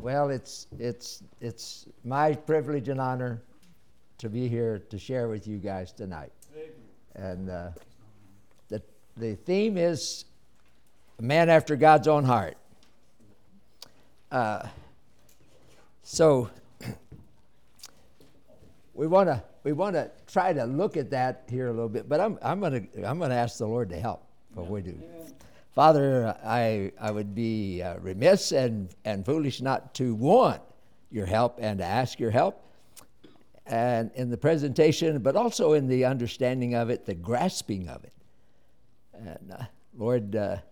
Well, it's my privilege and honor to be here to share with you guys tonight. And the theme is a man after God's own heart. So we want to try to look at that here a little bit, but I'm gonna ask the Lord to help what we do. Father, I would be remiss and foolish not to want your help and to ask your help, and in the presentation, but also in the understanding of it, the grasping of it. And Lord,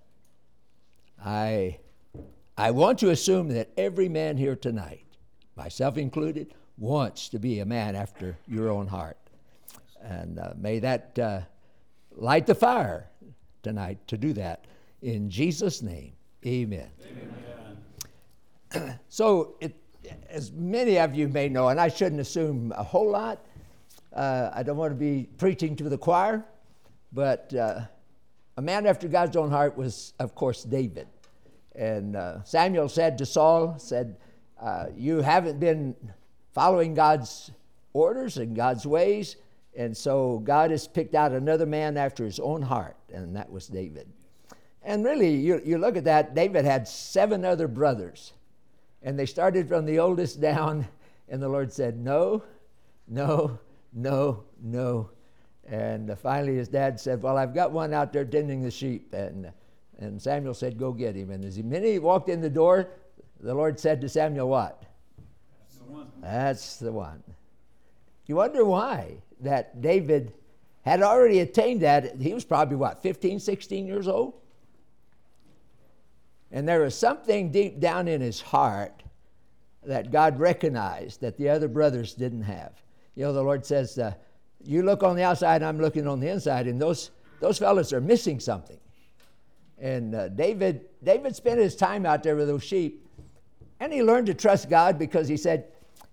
I want to assume that every man here tonight, myself included, wants to be a man after your own heart. And may that light the fire tonight to do that. In Jesus' name, amen. Amen. So, as many of you may know, and I shouldn't assume a whole lot, I don't want to be preaching to the choir, but a man after God's own heart was, of course, David. And Samuel said to Saul, you haven't been following God's orders and God's ways, and so God has picked out another man after his own heart, and that was David. And really, you look at that, David had 7 other brothers, and they started from the oldest down, and the Lord said, no, no, no, no. And finally his dad said, well, I've got one out there tending the sheep. And Samuel said, go get him. And as the minute he walked in the door, the Lord said to Samuel, what? That's the one. That's the one. You wonder why that David had already attained that. He was probably, 15, 16 years old? And there was something deep down in his heart that God recognized that the other brothers didn't have. You know, the Lord says, you look on the outside, I'm looking on the inside, and those fellas are missing something. And David spent his time out there with those sheep, and he learned to trust God because he said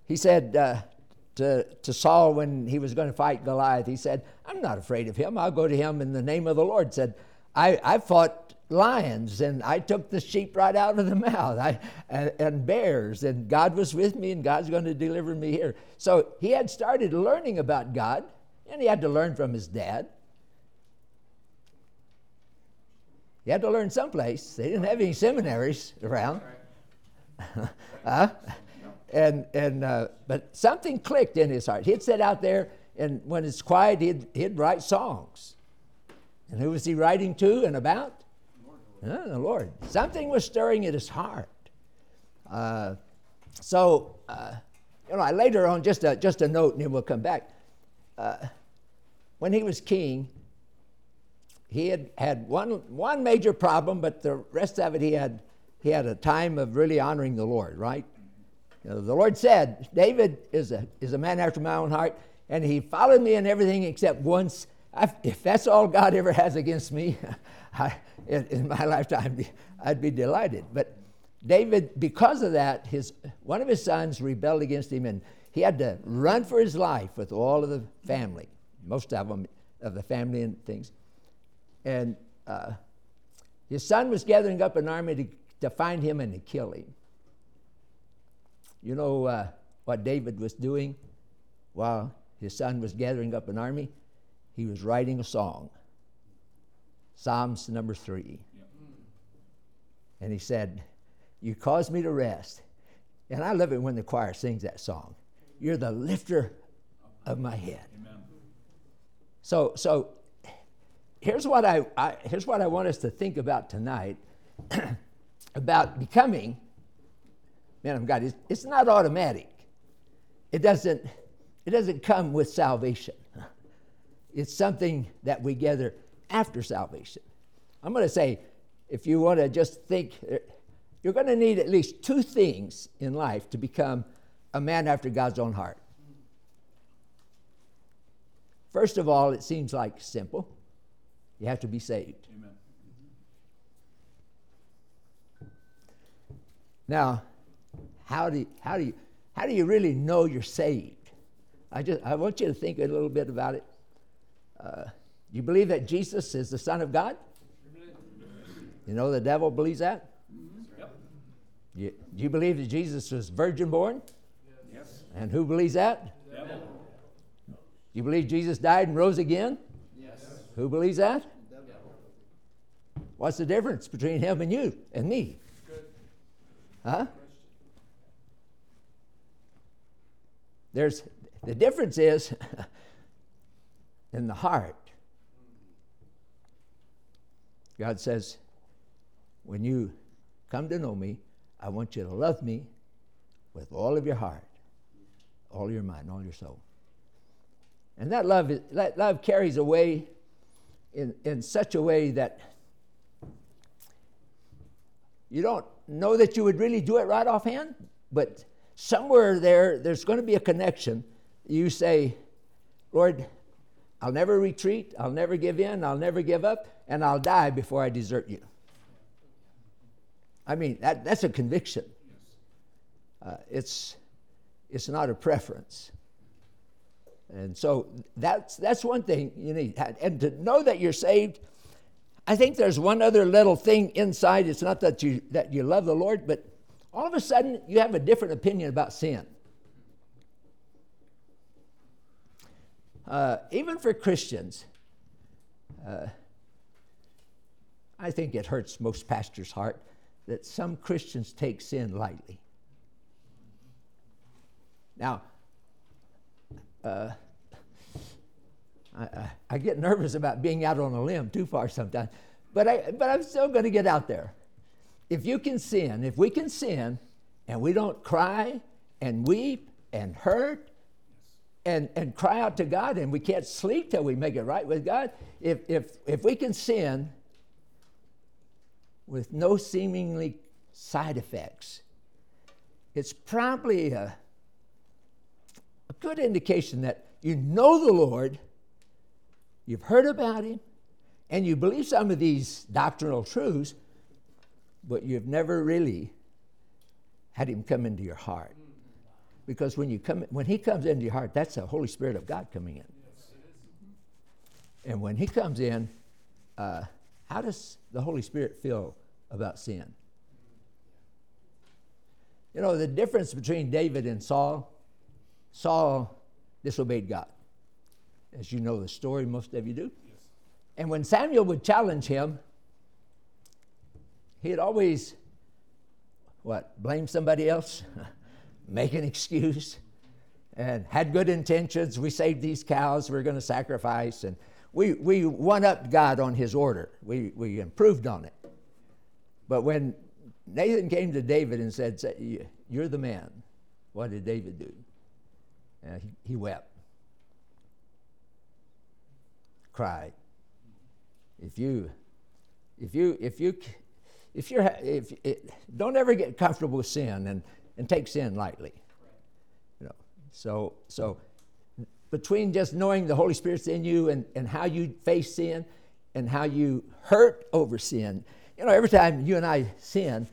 to Saul when he was going to fight Goliath, he said, I'm not afraid of him. I'll go to him in the name of the Lord. Said, I fought lions, and I took the sheep right out of the mouth, and bears, and God was with me, and God's going to deliver me here. So he had started learning about God, and he had to learn from his dad. He had to learn someplace. They didn't have any seminaries around. But something clicked in his heart. He'd sit out there, and when it's quiet, he'd write songs. And who was he writing to and about? The Lord. Something was stirring at his heart. Later on, just a note, and then we'll come back. When he was king, he had one major problem, but the rest of it he had a time of really honoring the Lord, right? You know, the Lord said, David is a man after my own heart, and he followed me in everything except once. If that's all God ever has against me, in my lifetime, I'd be delighted. But David, because of that, one of his sons rebelled against him, and he had to run for his life with all of the family, most of them, of the family and things. And his son was gathering up an army to find him and to kill him. You know what David was doing while his son was gathering up an army? He was writing a song, Psalms number 3. Yep. And he said, you caused me to rest. And I love it when the choir sings that song. You're the lifter of my head. Amen. So here's what I want us to think about tonight about becoming man of God. It's not automatic. It doesn't come with salvation. It's something that we gather after salvation. I'm going to say, if you want to just think, you're going to need at least 2 things in life to become a man after God's own heart. First of all, it seems like simple. You have to be saved. Amen. Now, how do you really know you're saved? I want you to think a little bit about it. You believe that Jesus is the Son of God? You know the devil believes that? Yep. Do you believe that Jesus was virgin born? Yes. And who believes that? Devil. Do you believe Jesus died and rose again? Yes. Who believes that? Devil. What's the difference between him and you and me? Good. Huh? The difference is in the heart. God says, when you come to know me, I want you to love me with all of your heart, all your mind, all your soul. And that love carries away in such a way that you don't know that you would really do it right offhand, but somewhere there's going to be a connection. You say, Lord, I'll never retreat, I'll never give in, I'll never give up, and I'll die before I desert you. I mean, that's a conviction. It's not a preference. And so that's one thing you need. And to know that you're saved, I think there's one other little thing inside. It's not that you love the Lord, but all of a sudden you have a different opinion about sin. Even for Christians, I think it hurts most pastors' heart that some Christians take sin lightly. Now, I get nervous about being out on a limb too far sometimes, but I'm still going to get out there. If you can sin, if we can sin, and we don't cry and weep and hurt and cry out to God, and we can't sleep till we make it right with God, if we can sin with no seemingly side effects, it's probably a good indication that you know the Lord, you've heard about him, and you believe some of these doctrinal truths, but you've never really had him come into your heart. Because when he comes into your heart, that's the Holy Spirit of God coming in. And when he comes in, how does the Holy Spirit feel about sin? You know, the difference between David and Saul disobeyed God. As you know the story, most of you do. Yes. And when Samuel would challenge him, he'd always, blame somebody else, make an excuse, and had good intentions. We saved these cows, we're going to sacrifice, and we one-upped God on his order. We improved on it. But when Nathan came to David and said, you're the man, what did David do? He wept, cried. Don't ever get comfortable with sin and take sin lightly. You know, so between just knowing the Holy Spirit's in you and how you face sin and how you hurt over sin, you know, every time you and I sin,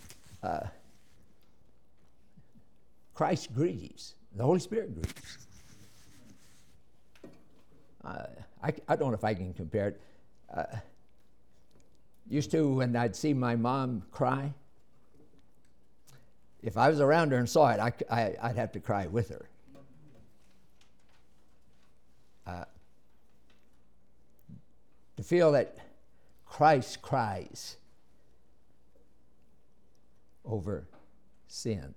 Christ grieves. The Holy Spirit grieves. I don't know if I can compare it. Used to, when I'd see my mom cry, if I was around her and saw it, I'd have to cry with her. To feel that Christ cries over sin.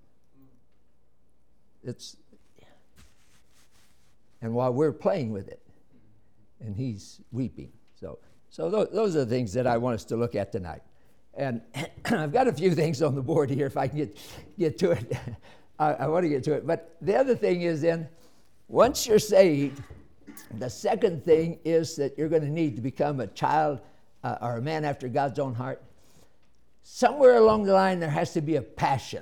And while we're playing with it, and he's weeping. So those are the things that I want us to look at tonight. And I've got a few things on the board here if I can get to it. I want to get to it. But the other thing is then, once you're saved, the second thing is that you're going to need to become a child or a man after God's own heart. Somewhere along the line, there has to be a passion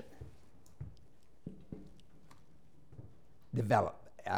develop.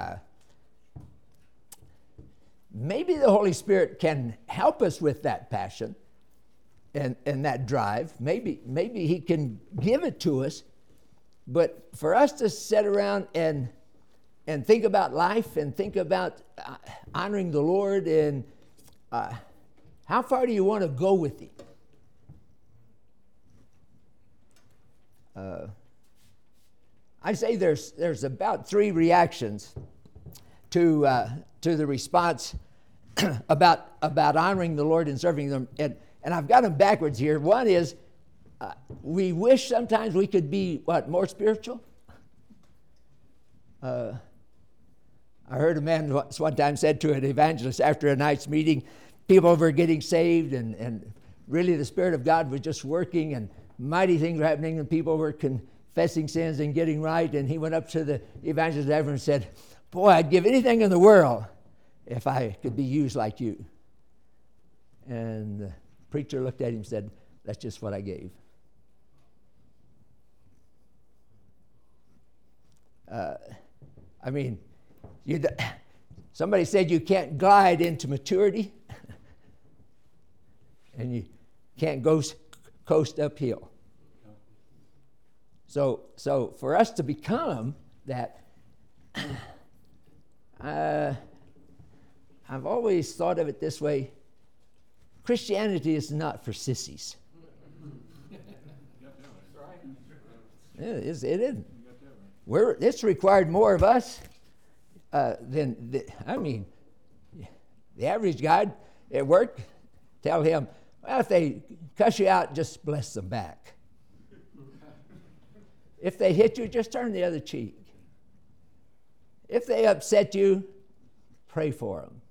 Maybe the Holy Spirit can help us with that passion and that drive. Maybe he can give it to us. But for us to sit around and think about life and think about honoring the Lord and how far do you want to go with him? I say there's about 3 reactions to the response about honoring the Lord and serving them, and I've got them backwards here. One is we wish sometimes we could be more spiritual. I heard a man one time said to an evangelist after a night's meeting, people were getting saved, and really the Spirit of God was just working, and mighty things were happening, and people were confessing sins and getting right. And he went up to the evangelist and said, "Boy, I'd give anything in the world if I could be used like you." And the preacher looked at him and said, "That's just what I gave." Somebody said you can't glide into maturity and you can't coast uphill. So for us to become that, I've always thought of it this way: Christianity is not for sissies. It isn't. It's required more of us than the average guy at work. Tell him, well, if they cuss you out, just bless them back. If they hit you, just turn the other cheek. If they upset you, pray for them.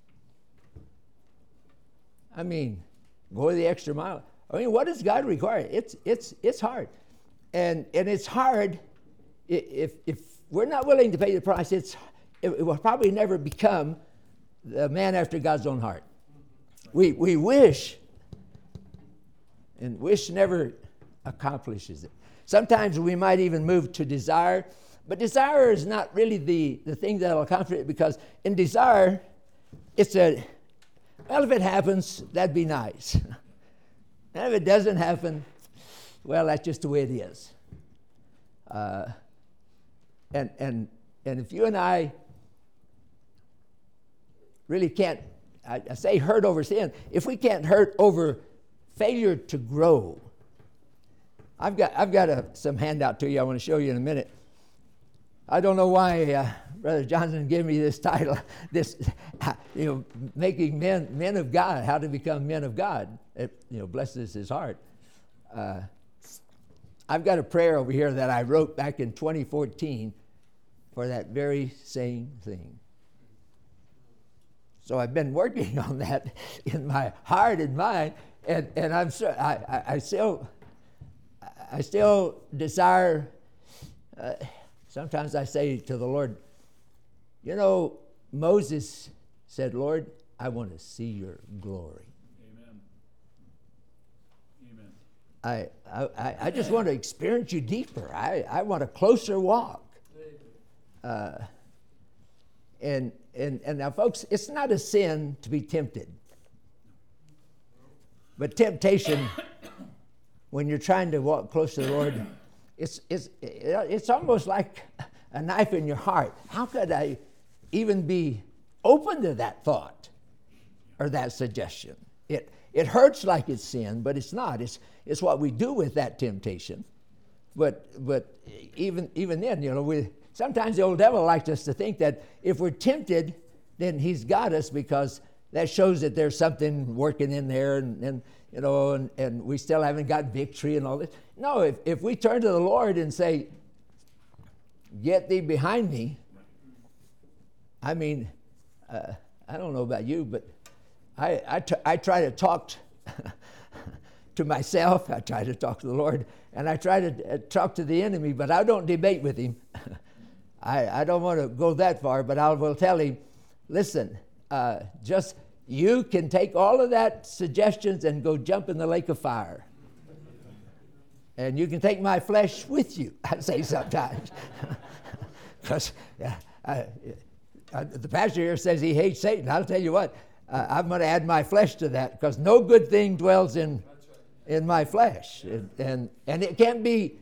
Go the extra mile. What does God require? It's hard, and it's hard if we're not willing to pay the price. It will probably never become the man after God's own heart. We wish, and wish never accomplishes it. Sometimes we might even move to desire, but desire is not really the thing that will accomplish it, because in desire, if it happens, that'd be nice. And if it doesn't happen, well, that's just the way it is. And if you and I really can't, I say hurt over sin, if we can't hurt over failure to grow. I've got some handout to you I want to show you in a minute. I don't know why Brother Johnson gave me this title, making men of God, how to become men of God. It blesses his heart. I've got a prayer over here that I wrote back in 2014 for that very same thing. So I've been working on that in my heart and mind, and I'm sure I still desire. Sometimes I say to the Lord, Moses said, "Lord, I want to see your glory." Amen. I just want to experience you deeper. I want a closer walk. And now, folks, it's not a sin to be tempted. But temptation, when you're trying to walk close to the Lord, it's almost like a knife in your heart. How could I even be open to that thought or that suggestion? It hurts like it's sin, but it's not. It's what we do with that temptation. But even then, sometimes the old devil likes us to think that if we're tempted, then he's got us, because that shows that there's something working in there, and we still haven't got victory and all this. No, if we turn to the Lord and say, "Get thee behind me," I don't know about you, but I try to talk to myself. I try to talk to the Lord, and I try to talk to the enemy, but I don't debate with him. I don't want to go that far, but I will tell him, listen, just you can take all of that suggestions and go jump in the lake of fire. And you can take my flesh with you, I say sometimes. Because the pastor here says he hates Satan. I'll tell you what, I'm going to add my flesh to that, because no good thing dwells in my flesh. And it can't be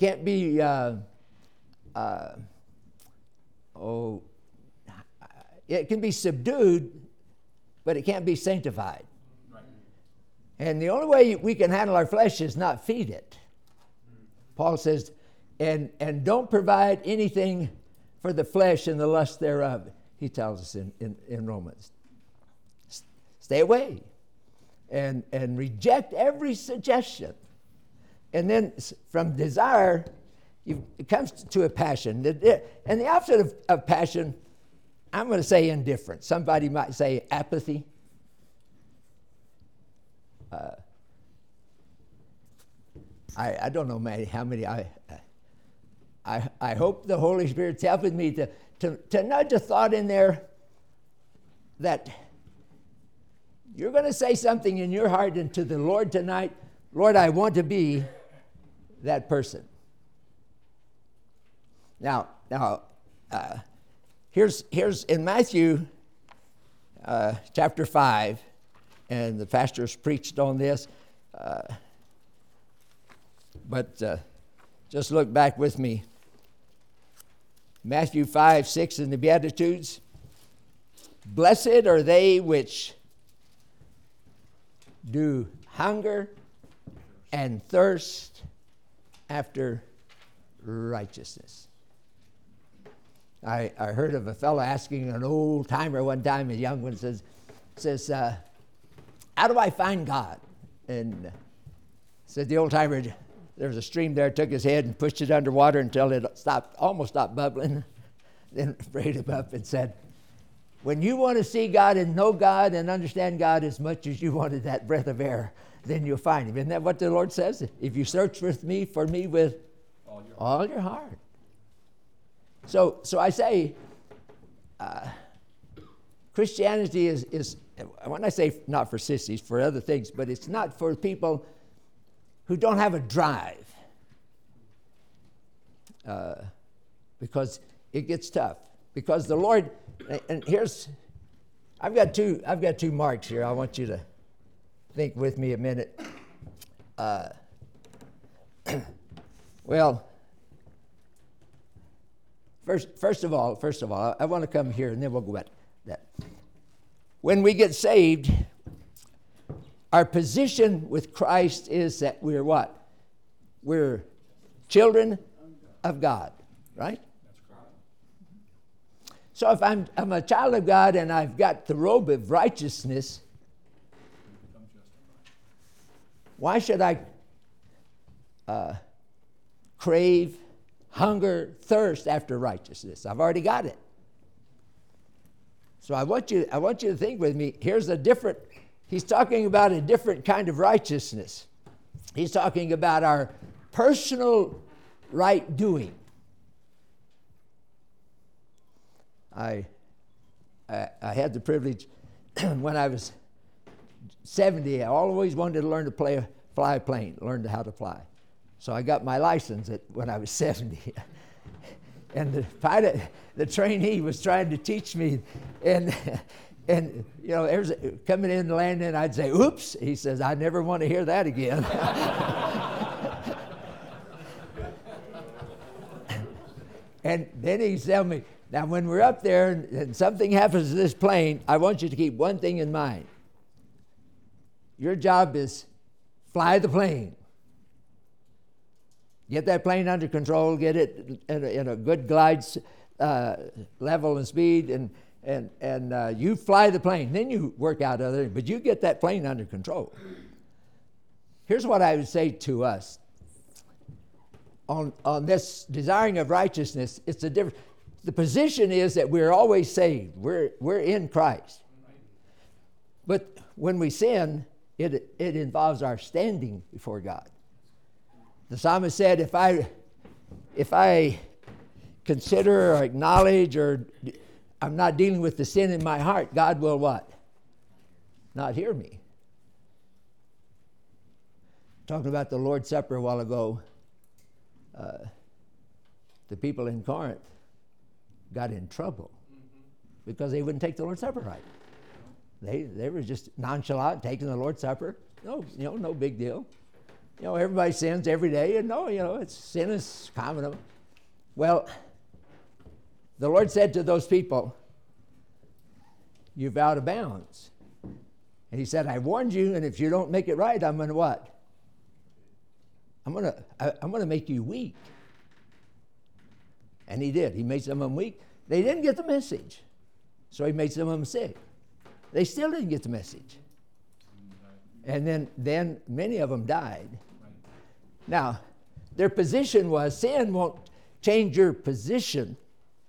it can be subdued, but it can't be sanctified. Right. And the only way we can handle our flesh is not feed it. Paul says, and don't provide anything for the flesh and the lust thereof, he tells us in Romans. Stay away and reject every suggestion. And then from desire, it comes to a passion. And the opposite of passion, I'm going to say indifference. Somebody might say apathy. I don't know how many. I hope the Holy Spirit's helping me to nudge a thought in there that you're going to say something in your heart and to the Lord tonight. Lord, I want to be that person. Now, here's in Matthew chapter 5, and the pastors preached on this, but just look back with me. Matthew 5, 6 in the Beatitudes. Blessed are they which do hunger and thirst after righteousness. I heard of a fellow asking an old timer one time, a young one says, how do I find God? And said the old timer, there was a stream there, took his head and pushed it underwater until it almost stopped bubbling. Then brought him up and said, when you want to see God and know God and understand God as much as you wanted that breath of air, then you'll find him. Isn't that what the Lord says? If you search for me with all your heart. So I say, Christianity is, when I say not for sissies, for other things, but it's not for people who don't have a drive, because it gets tough. Because the Lord, and I've got two marks here. I want you to think with me a minute. Well, first of all, I want to come here, and then we'll go back to that. When we get saved, our position with Christ is that we're what? We're children of God, right? That's correct. So if I'm a child of God and I've got the robe of righteousness, why should I crave, hunger, thirst after righteousness? I've already got it. So I want you to think with me. He's talking about a different kind of righteousness. He's talking about our personal right doing. I had the privilege when I was 70. I always wanted to learn to fly a plane, learn how to fly. So I got my license when I was 70. And the pilot, the trainee, was trying to teach me, and you know, there's coming in and landing, I'd say, "Oops!" He says, "I never want to hear that again." And then he's telling me, now when we're up there and something happens to this plane, I want you to keep one thing in mind. Your job is fly the plane. Get that plane under control, get it in a good glide level and speed, and you fly the plane. Then you work out other things, but you get that plane under control. Here's what I would say to us. On this desiring of righteousness, it's a different. The position is that we're always saved. We're in Christ. But when we sin, it involves our standing before God. The psalmist said, if I consider or acknowledge or I'm not dealing with the sin in my heart, God will what? Not hear me. Talking about the Lord's Supper a while ago, the people in Corinth got in trouble because they wouldn't take the Lord's Supper right. They were just nonchalant, taking the Lord's Supper. No big deal. Everybody sins every day, and sin is common. Well, the Lord said to those people, "You've out of bounds." And he said, "I warned you, and if you don't make it right, I'm going to what? I'm gonna make you weak. And he did. He made some of them weak. They didn't get the message. So he made some of them sick. They still didn't get the message. And then many of them died. Now, their position was sin won't change your position.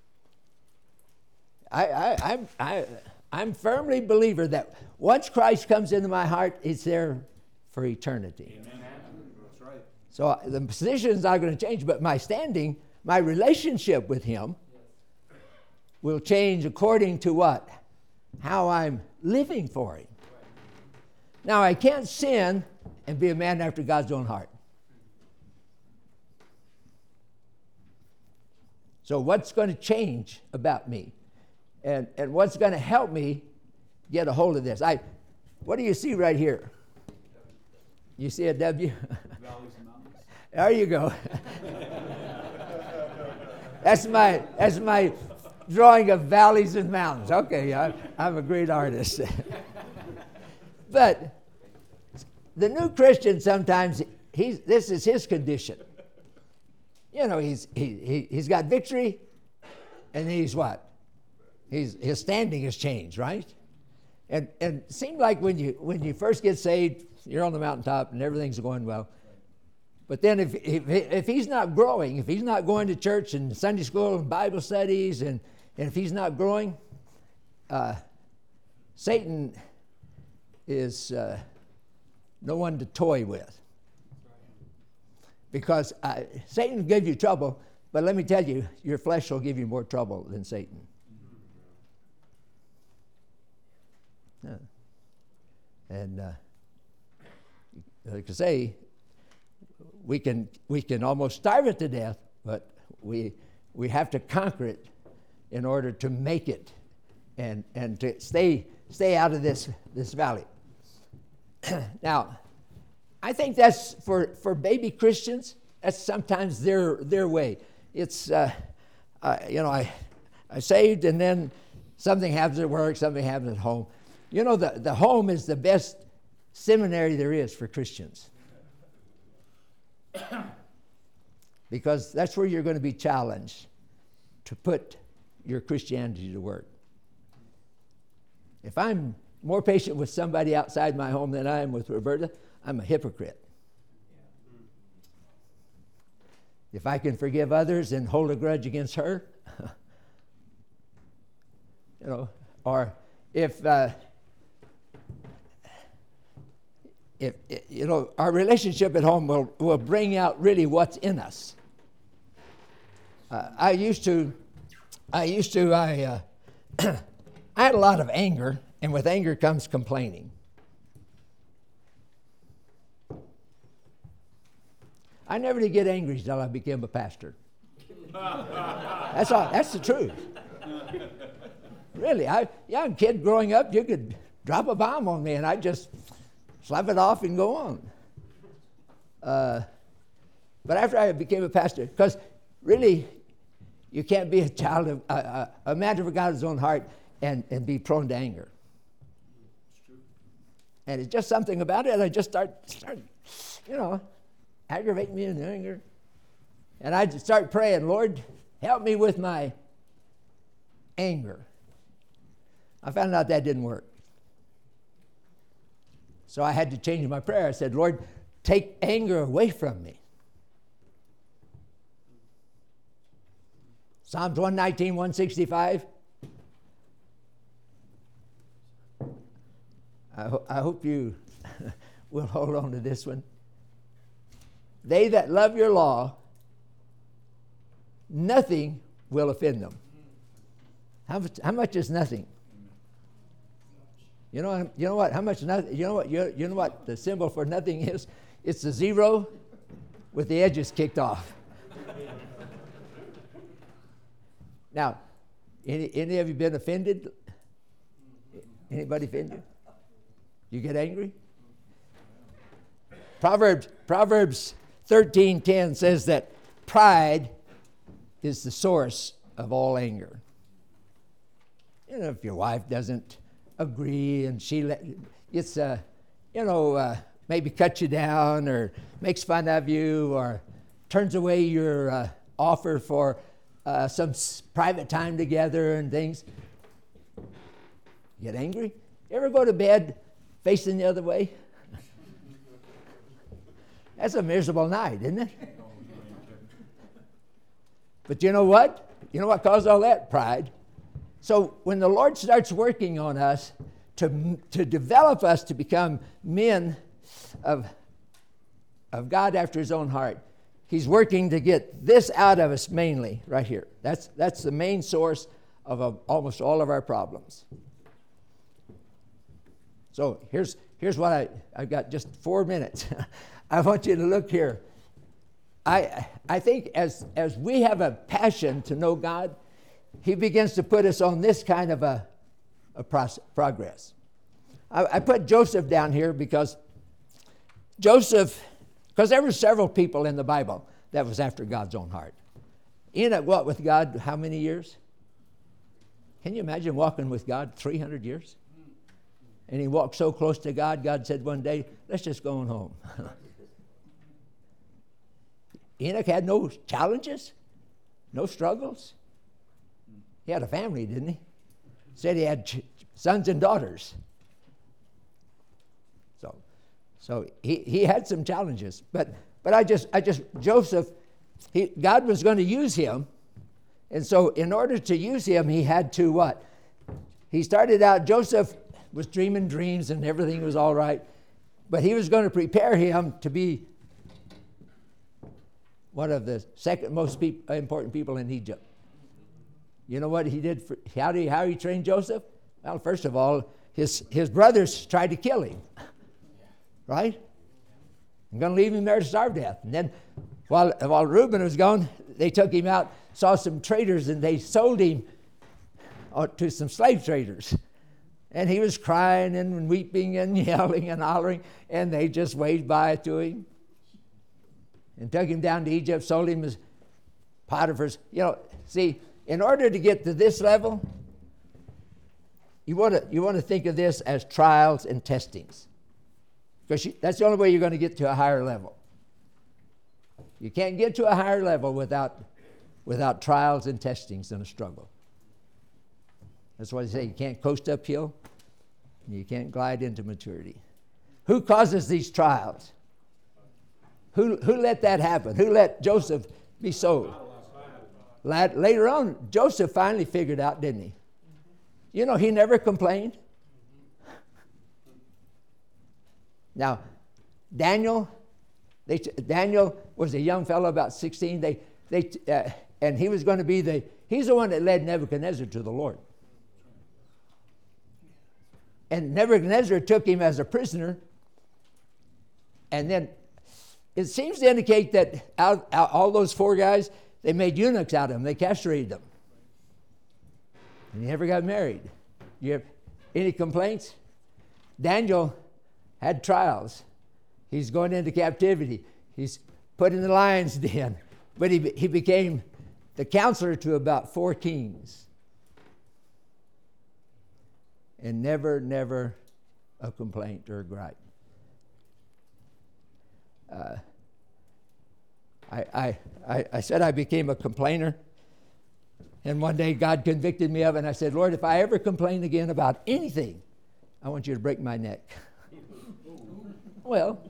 I'm firmly a believer that once Christ comes into my heart, it's there for eternity. Amen. That's right. So the position is not going to change, but my standing, my relationship with him will change according to what? How I'm living for him. Now, I can't sin and be a man after God's own heart. So what's going to change about me? And what's going to help me get a hold of this? What do you see right here? You see a W? Valleys and mountains. There you go. That's my drawing of valleys and mountains. Okay, I'm a great artist. But the new Christian sometimes this is his condition. You know, he's got victory, and he's what? His standing has changed, right? And it seemed like when you first get saved, you're on the mountaintop and everything's going well. But then if he's not growing, if he's not going to church and Sunday school and Bible studies, and if he's not growing, Satan is no one to toy with. Because Satan will give you trouble, but let me tell you, your flesh will give you more trouble than Satan. Yeah. And like I say, we can almost starve it to death, but we have to conquer it in order to make it and to stay out of this valley. Now, I think that's for baby Christians. That's sometimes their way. It's I saved and then something happens at work, something happens at home. You know, the home is the best seminary there is for Christians. Because that's where you're going to be challenged to put your Christianity to work. If I'm more patient with somebody outside my home than I am with Roberta, I'm a hypocrite. If I can forgive others and hold a grudge against her, or if our relationship at home will bring out really what's in us. I had a lot of anger, and with anger comes complaining. I never did get angry until I became a pastor. That's all. That's the truth. Really, young kid growing up, you could drop a bomb on me, and I'd just slap it off and go on. But after I became a pastor, because really, you can't be a child of a man of God's own heart and be prone to anger. It's true. And it's just something about it. I just start aggravate me in anger. And I just start praying, Lord, help me with my anger. I found out that didn't work. So I had to change my prayer. I said, Lord, take anger away from me. Psalms 119, 165. I hope you will hold on to this one. They that love your law, nothing will offend them. How much is nothing? You know what? How much nothing? You know what the symbol for nothing is? It's a zero with the edges kicked off. Now, any of you been offended? Anybody offend you? You get angry? Proverbs 13:10 says that pride is the source of all anger. You know, if your wife doesn't agree and maybe cuts you down or makes fun of you or turns away your offer for some private time together and things. You get angry? You ever go to bed facing the other way? That's a miserable night, isn't it? But you know what? You know what caused all that? Pride. So when the Lord starts working on us to develop us to become men of God after his own heart, he's working to get this out of us mainly right here. That's the main source of almost all of our problems. So here's what I've got just 4 minutes. I want you to look here. I think as we have a passion to know God, he begins to put us on this kind of a progress. I put Joseph down here because there were several people in the Bible that was after God's own heart. Enoch walked with God how many years? Can you imagine walking with God 300 years? And he walked so close to God, God said one day, let's just go on home. Enoch had no challenges, no struggles. He had a family, didn't he? Said he had sons and daughters. So he had some challenges. But Joseph, God was going to use him. And so in order to use him, he had to what? He started out, Joseph was dreaming dreams and everything was all right. But he was going to prepare him to be one of the second most important people in Egypt. You know what he did? How he trained Joseph? Well, first of all, his brothers tried to kill him. Right? I'm going to leave him there to starve to death. And then while Reuben was gone, they took him out, saw some traders, and they sold him to some slave traders. And he was crying and weeping and yelling and hollering, and they just waved by to him and took him down to Egypt, sold him as Potiphar's. See, in order to get to this level, you want to think of this as trials and testings. Because that's the only way you're going to get to a higher level. You can't get to a higher level without trials and testings and a struggle. That's why they say you can't coast uphill, and you can't glide into maturity. Who causes these trials? Who let that happen? Who let Joseph be sold? Later on, Joseph finally figured out, didn't he? He never complained. Now, Daniel was a young fellow, about 16. And he was going to be he's the one that led Nebuchadnezzar to the Lord. And Nebuchadnezzar took him as a prisoner. And then it seems to indicate that out all those 4 guys, they made eunuchs out of them. They castrated them. And he never got married. You have any complaints? Daniel had trials. He's going into captivity. He's put in the lion's den. But he became the counselor to about 4 kings. And never a complaint or a gripe. I said I became a complainer. And one day God convicted me of it, and I said, Lord, if I ever complain again about anything, I want you to break my neck. Well,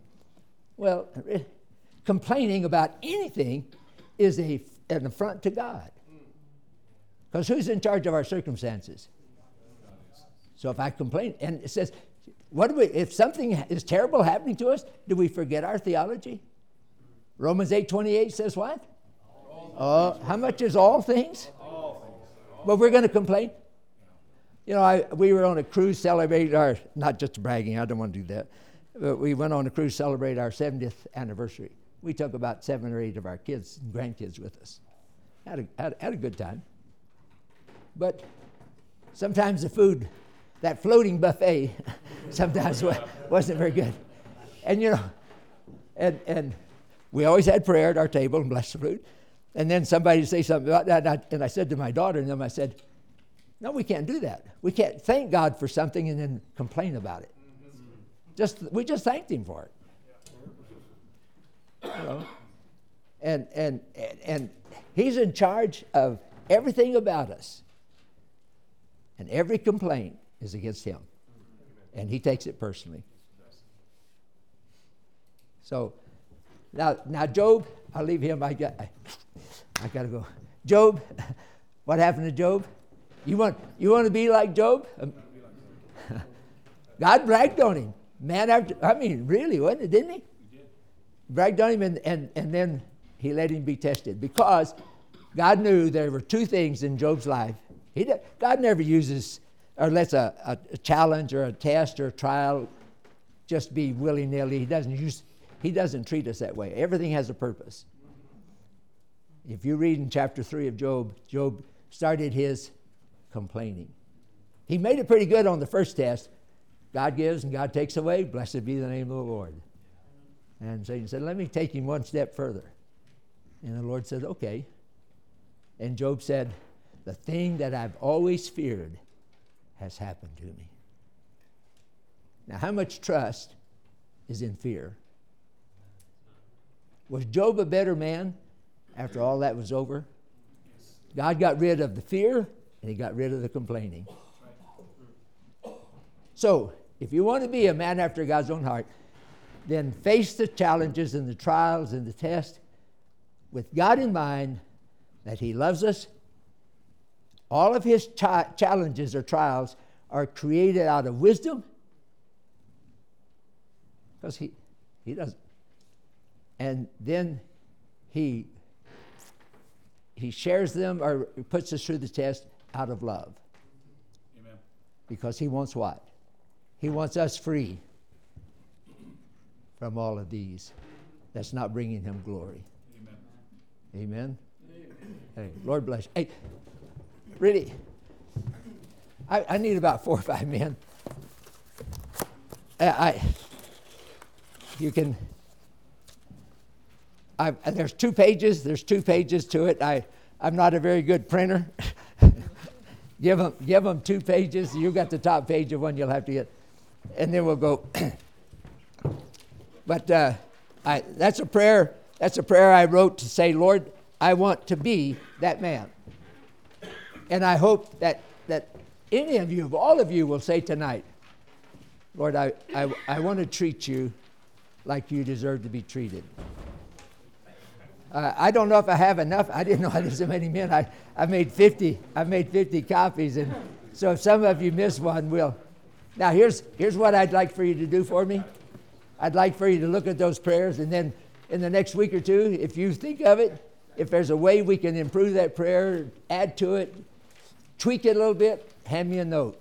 complaining about anything is an affront to God. Because who's in charge of our circumstances? So if I complain, and it says, if something is terrible happening to us, do we forget our theology? Romans 8:28 says what? How much is all things? But we're going to complain. We were on a cruise celebrating not just bragging, I don't want to do that. But we went on a cruise to celebrate our 70th anniversary. We took about 7 or 8 of our kids and grandkids with us. Had a good time. But sometimes the food, that floating buffet, sometimes wasn't very good. And and we always had prayer at our table and blessed the food. And then somebody would say something about that, and I said to my daughter, and then I said, no, we can't do that. We can't thank God for something and then complain about it. We just thanked him for it. You know? And he's in charge of everything about us. And every complaint is against him. And he takes it personally. So now Job, I'll leave him. I got to go. Job, what happened to Job? You want to be like Job? God bragged on him. Really, wasn't it? Didn't he? He did. Bragged on him, and then he let him be tested, because God knew there were two things in Job's life. God never uses or lets a challenge or a test or a trial just be willy-nilly. He doesn't treat us that way. Everything has a purpose. If you read in chapter 3 of Job, Job started his complaining. He made it pretty good on the first test. God gives and God takes away. Blessed be the name of the Lord. And Satan said, let me take him one step further. And the Lord said, okay. And Job said, the thing that I've always feared has happened to me. Now, how much trust is in fear? Was Job a better man after all that was over? God got rid of the fear, and he got rid of the complaining. So, if you want to be a man after God's own heart, then face the challenges and the trials and the tests with God in mind, that he loves us. All of his challenges or trials are created out of wisdom, because he doesn't. And then he shares them or puts us through the test out of love. Amen. Because he wants what? He wants us free from all of these. That's not bringing him glory. Amen. Hey, Lord bless you. Hey, really, I need about 4 or 5 men. There's 2 pages. There's 2 pages to it. I'm not a very good printer. Give them 2 pages. You got the top page of one you'll have to get, and then we'll go. But that's a prayer. That's a prayer I wrote to say, Lord, I want to be that man. And I hope that any of you, all of you, will say tonight, Lord, I want to treat you like you deserve to be treated. I don't know if I have enough. I didn't know there's so many men. I made 50. I made 50 copies, and so if some of you miss one, Now here's what I'd like for you to do for me. I'd like for you to look at those prayers, and then in the next week or 2, if you think of it, if there's a way we can improve that prayer, add to it, tweak it a little bit, hand me a note.